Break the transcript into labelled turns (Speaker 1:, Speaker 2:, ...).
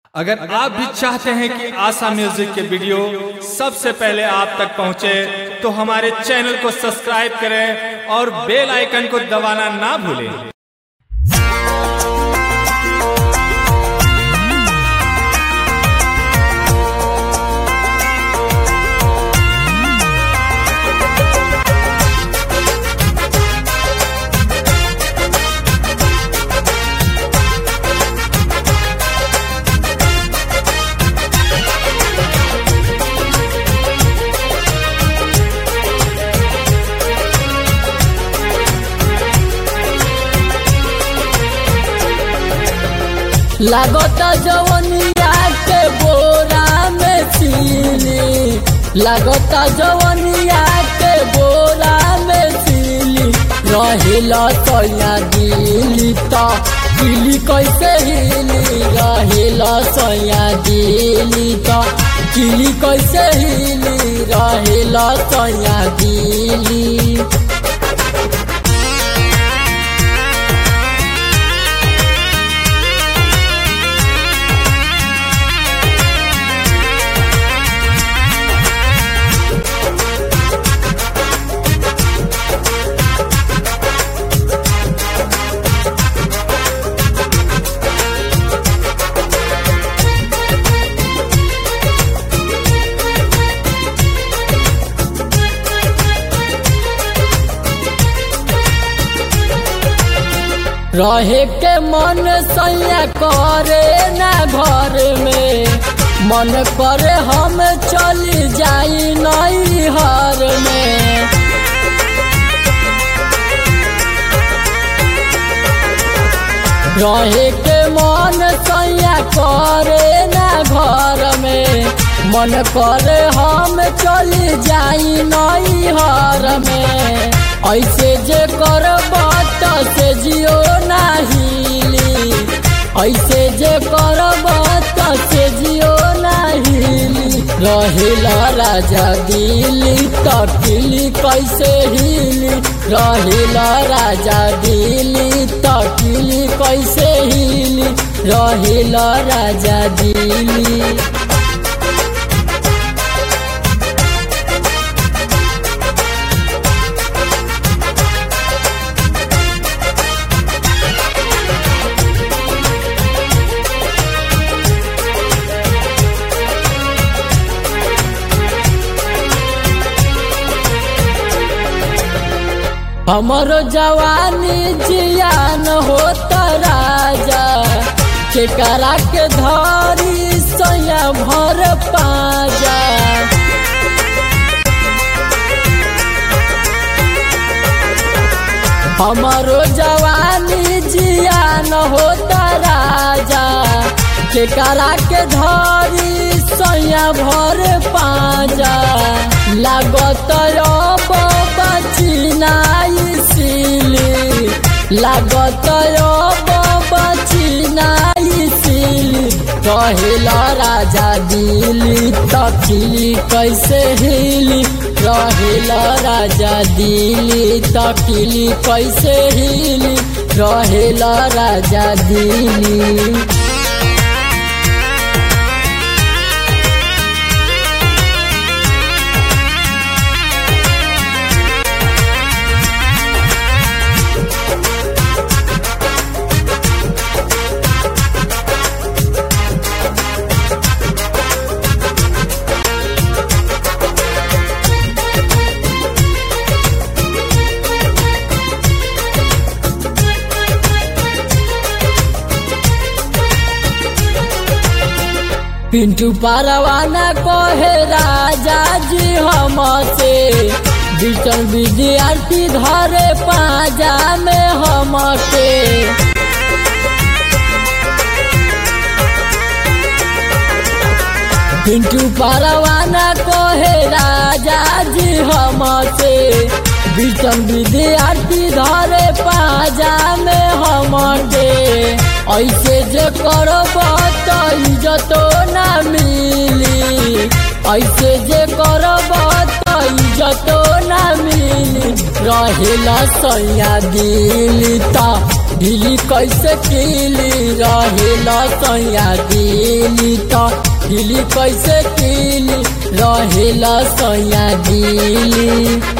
Speaker 1: अगर आप भी चाहते हैं कि आशा म्यूजिक के वीडियो सबसे पहले आप तक पहुंचे तो हमारे चैनल को सब्सक्राइब करें और बेल आइकन को दबाना ना भूलें।
Speaker 2: लागता जवनिया के बोरा में सिली, लागता जवनिया के बोरा में सिली, रहेला सैया दिली तो दिली कैसे हिली, रहेला सैया दिली तो दिली कैसे हिली, रहेला सैया दिली। रहे के मन सैया करे ना घर में, मन करे हम चली जाई नैहर में। रहे के मन सैया करे ना घर में, मन करे हम चली जाई नैहर में। ऐसे जे कर बात से जियो नाहिली, ऐसे जे कर बात से जियो नाहिली, रहेला राजा दिली तकिली कैसे हिली, रहेला राजा दिली तकिली कैसे हिली, रहेला राजा दिली। हमरो जवानी जियान होता राजा, केकरा के धरी सैया भर पाजा। हमरो जवानी जियान होता राजा, केकरा के धरी सैया भर पाजा। लागत बचिनाई सिली, लागत बचिनाई सिली, रहेला राजा दिली तकिली कैसे हिली, रहेला राजा दिली तकिली कैसे हिली, रहेला राजा दिली। पिंटू परवाना कहे राजा जी हमसे, बीचन विद्यार्थी धरे पाजा में हमके। पिंटू परवाना कहे राजा जी हमसे, बीचन विद्यार्थी धरे पाजा में हमके। ऐसे जे करब त इज्जतो ना मिली, ऐसे जे करब त इज्जतो ना मिली, रहेला सैया दिली त ढीली कैसे कीली रहेला सैया दिली तो ढीली कैसे कीली रहेला सैया दिली।